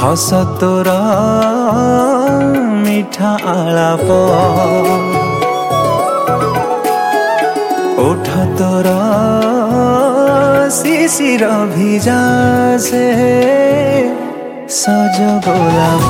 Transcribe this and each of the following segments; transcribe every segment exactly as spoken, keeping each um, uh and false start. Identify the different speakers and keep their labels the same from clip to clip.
Speaker 1: हस तोर मिठा आलाप ओठ तोर शिशिर भिजा से सज गोलाप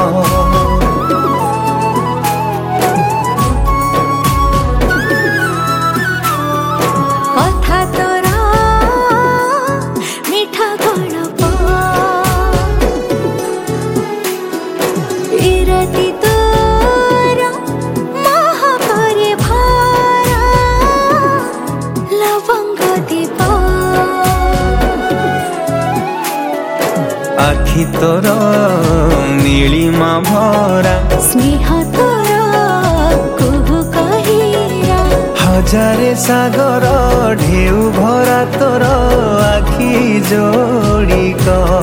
Speaker 1: आखि तोर नीलिमा भरा
Speaker 2: स्नेह तोर कुहु कहिरा
Speaker 1: हजारे सागर ढेउ भरा तोर आखि जोड़िक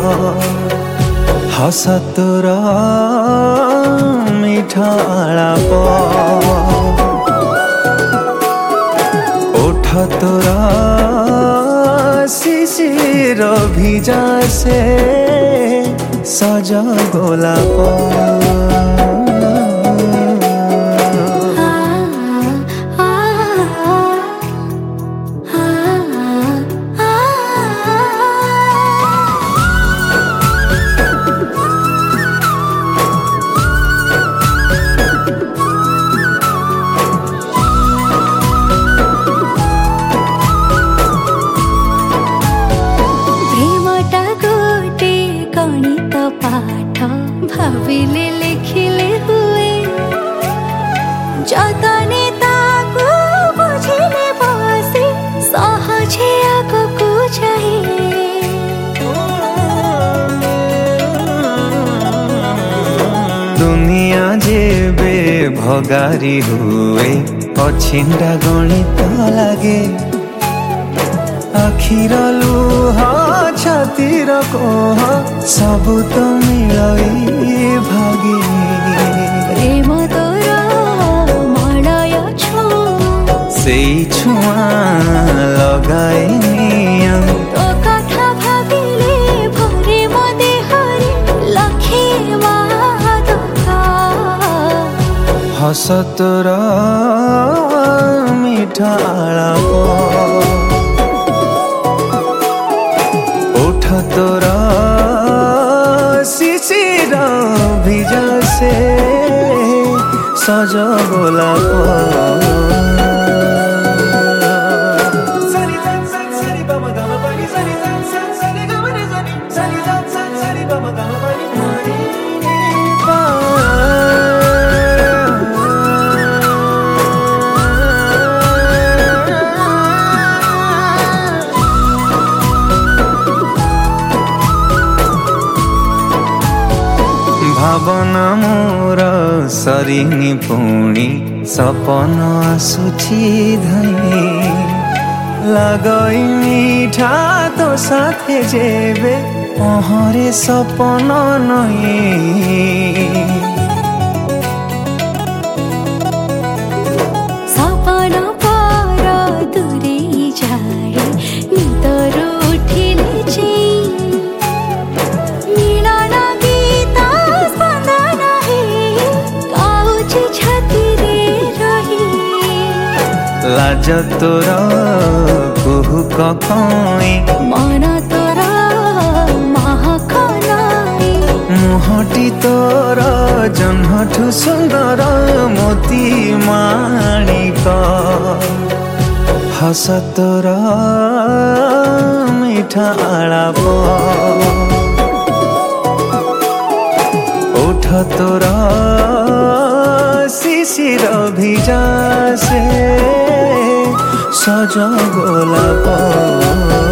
Speaker 1: हस तोर मिठा आलाप ओठ तोर शिशिर भिजा से सज गोलाप
Speaker 2: भाविले लिखिले हुए जतने ताकू बुझिले बसे सहजे आगकू जाए
Speaker 1: दुनिया जेबे भगारी हुए अछिंडा गणित लागे आखिर लुह छातीर कोह सबु तो मिलई भागे
Speaker 2: प्रेम तोर मलय छुआ
Speaker 1: सेई छुआ लगाए निया
Speaker 2: तो कथा भाविले भरे मो देहरे लखे मादका
Speaker 1: हस तोर मिठा आलाप ओठ तोर शिशिर भिजा से सज गोलाप भावना मोर सरिनी पुणी सपन आसुछि धई लगई मीठा तो साथे जेबे पहरे सपन नहीं
Speaker 2: सपन पर दूरे जाए निदर उठिले
Speaker 1: लाज तोर कुहु कखई
Speaker 2: मन तोर महकनाई
Speaker 1: मुहटी तोर जन्हठु सुंदर मोती माणिक हस तोर मिठा आलाप ओठ तोर शिशिर भिजा से सज गोलाप।